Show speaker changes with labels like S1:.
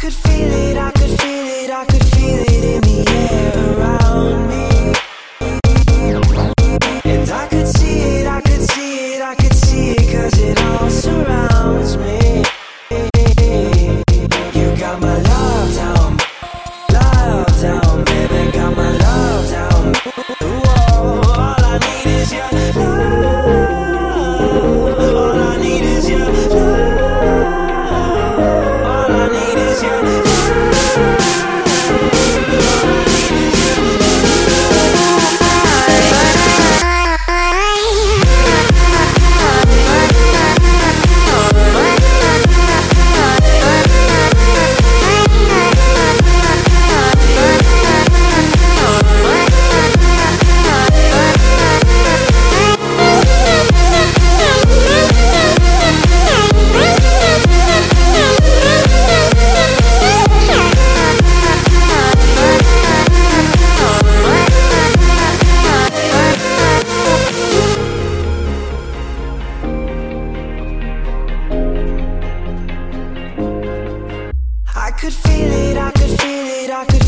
S1: could feel it, I could feel it, I could feel it in the air around me. And I could see it, I could see it, I could see it, 'cause it all surrounds me. You got my love down, baby, got my love down. Whoa, all I need is your love. All I need is your love. All I need is your love. I could feel it, I could feel it, I could